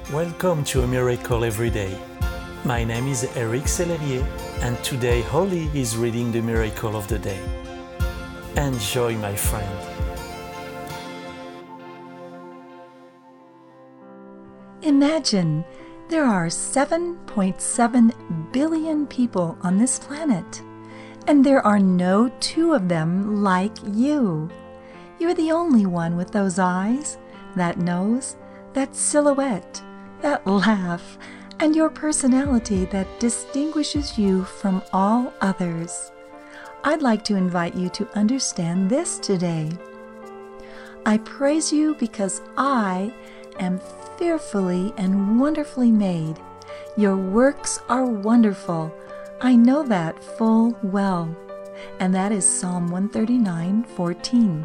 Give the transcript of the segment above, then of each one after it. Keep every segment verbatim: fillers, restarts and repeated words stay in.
Welcome to A Miracle Every Day. My name is Eric Sellerier, and today Holly is reading the Miracle of the Day. Enjoy, my friend. Imagine there are seven point seven billion people on this planet, and there are no two of them like you. You're the only one with those eyes, that nose, that silhouette, that laugh, and your personality that distinguishes you from all others. I'd like to invite you to understand this today. I praise you because I am fearfully and wonderfully made. Your works are wonderful. I know that full well. And that is Psalm one thirty-nine fourteen.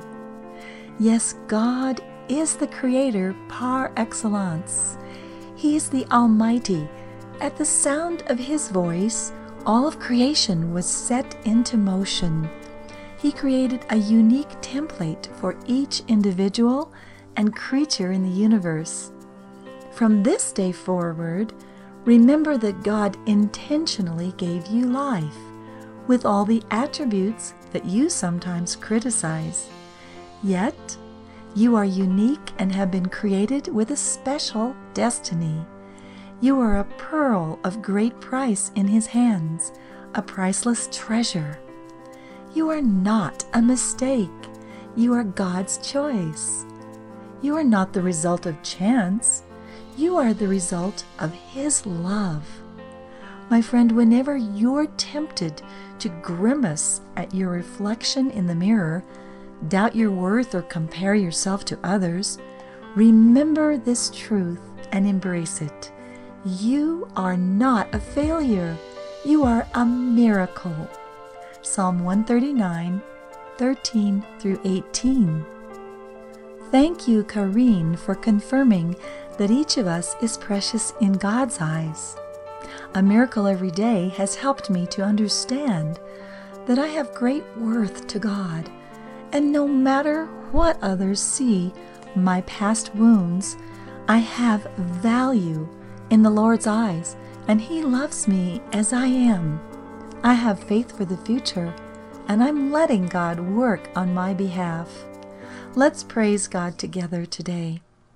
Yes, God is the Creator par excellence. He is the Almighty. At the sound of His voice, all of creation was set into motion. He created a unique template for each individual and creature in the universe. From this day forward, remember that God intentionally gave you life, with all the attributes that you sometimes criticize. Yet, you are unique and have been created with a special destiny. You are a pearl of great price in His hands, a priceless treasure. You are not a mistake. You are God's choice. You are not the result of chance. You are the result of His love. My friend, whenever you're tempted to grimace at your reflection in the mirror, doubt your worth, or compare yourself to others, remember this truth and embrace it. You are not a failure. You are a miracle. Psalm one thirty-nine, thirteen through eighteen. Thank you, Karine, for confirming that each of us is precious in God's eyes. A Miracle Every Day has helped me to understand that I have great worth to God. And no matter what others see, my past wounds, I have value in the Lord's eyes, and He loves me as I am. I have faith for the future, and I'm letting God work on my behalf. Let's praise God together today.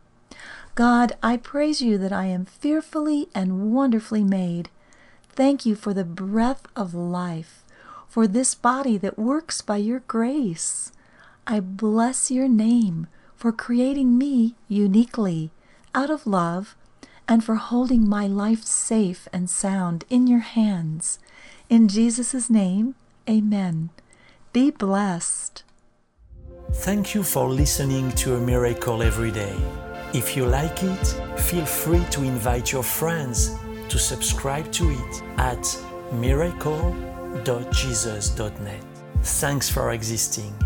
God, I praise you that I am fearfully and wonderfully made. Thank you for the breath of life, for this body that works by your grace. I bless your name for creating me uniquely, out of love, and for holding my life safe and sound in your hands. In Jesus' name, amen. Be blessed. Thank you for listening to A Miracle Every Day. If you like it, feel free to invite your friends to subscribe to it at miracle dot jesus dot net. Thanks for existing.